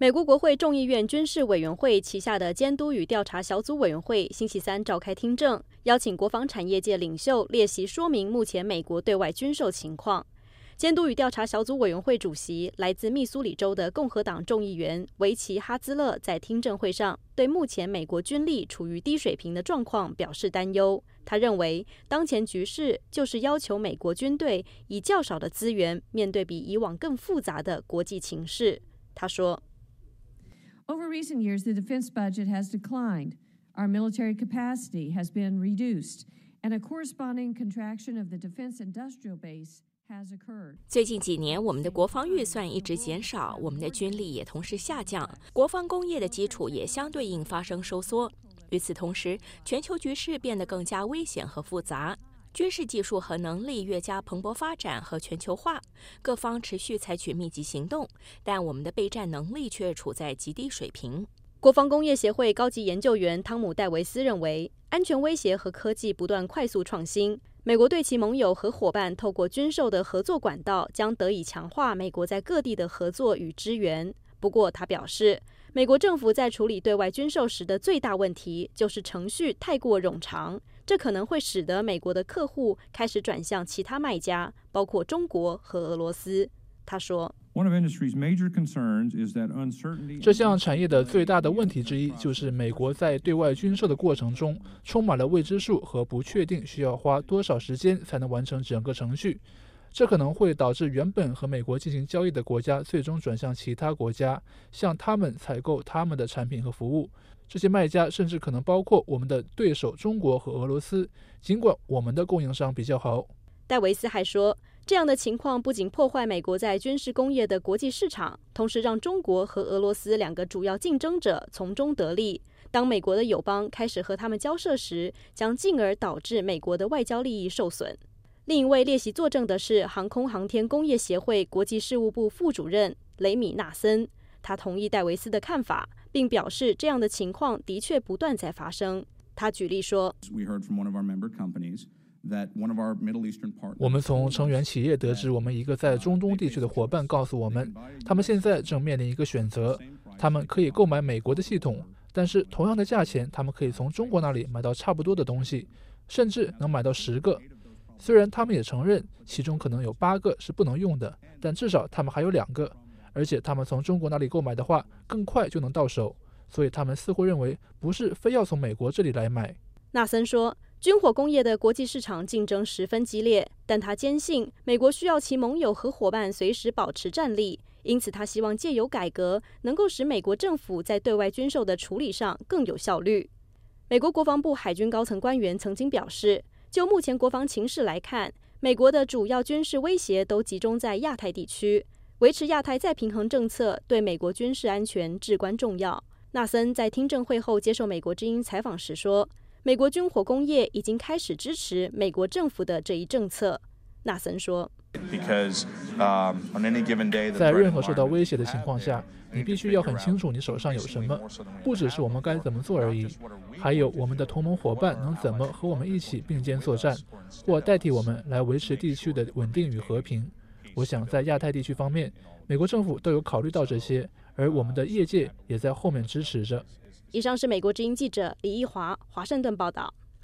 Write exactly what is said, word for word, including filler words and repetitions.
美国国会众议院军事委员会旗下的监督与调查小组委员会星期三召开听证，邀请国防产业界领袖列席说明目前美国对外军售情况。监督与调查小组委员会主席来自密苏里州的共和党众议员维奇哈兹勒在听证会上对目前美国军力处于低水平的状况表示担忧。他认为，当前局势就是要求美国军队以较少的资源面对比以往更复杂的国际情势。他说 Over recent years, the defense budget has declined. Our military capacity has been reduced, and a corresponding contraction of the defense industrial base has occurred. 最近几年，我们的国防预算一直减少，我们的军力也同时下降，国防工业的基础也相对应发生收缩。与此同时，全球局势变得更加危险和复杂。军事技术和能力越加蓬勃发展和全球化，各方持续采取密集行动，但我们的备战能力却处在极低水平。 国防工业协会高级研究员汤姆·戴维斯认为，安全威胁和科技不断快速创新，美国对其盟友和伙伴透过军售的合作管道将得以强化美国在各地的合作与支援。不过，他表示，美国政府在处理对外军售时的最大问题就是程序太过冗长，这可能会使得美国的客户开始转向其他卖家，包括中国和俄罗斯。他说， 这项产业的最大的问题之一就是美国在对外军售的过程中充满了未知数和不确定，需要花多少时间才能完成整个程序。这可能会导致原本和美国进行交易的国家最终转向其他国家，向他们采购他们的产品和服务。这些卖家甚至可能包括我们的对手中国和俄罗斯，尽管我们的供应商比较好。 戴维斯还说，这样的情况不仅破坏美国在军事工业的国际市场，同时让中国和俄罗斯两个主要竞争者从中得利。当美国的友邦开始和他们交涉时，将进而导致美国的外交利益受损。另一位列席作证的是航空航天工业协会国际事务部副主任雷米纳森，他同意戴维斯的看法，并表示这样的情况的确不断在发生。他举例说， 我们从成员企业得知，我们一个在中东地区的伙伴告诉我们，他们现在正面临一个选择，他们可以购买美国的系统，但是同样的价钱，他们可以从中国那里买到差不多的东西，甚至能买到十个。虽然他们也承认其中可能有八个是不能用的，但至少他们还有两个，而且他们从中国那里购买的话更快就能到手，所以他们似乎认为不是非要从美国这里来买。 纳森说，军火工业的国际市场竞争十分激烈，但他坚信美国需要其盟友和伙伴随时保持战力，因此他希望借由改革能够使美国政府在对外军售的处理上更有效率。美国国防部海军高层官员曾经表示，就目前国防情势来看，美国的主要军事威胁都集中在亚太地区，维持亚太再平衡政策对美国军事安全至关重要。纳森在听证会后接受美国之音采访时说，美国军火工业已经开始支持美国政府的这一政策。纳森说， 在任何受到威胁的情况下，你必须要很清楚你手上有什么，不只是我们该怎么做而已，还有我们的同盟伙伴能怎么和我们一起并肩作战，或代替我们来维持地区的稳定与和平。我想在亚太地区方面，美国政府都有考虑到这些，而我们的业界也在后面支持着。 以上是美国之音记者李义华华盛顿报道。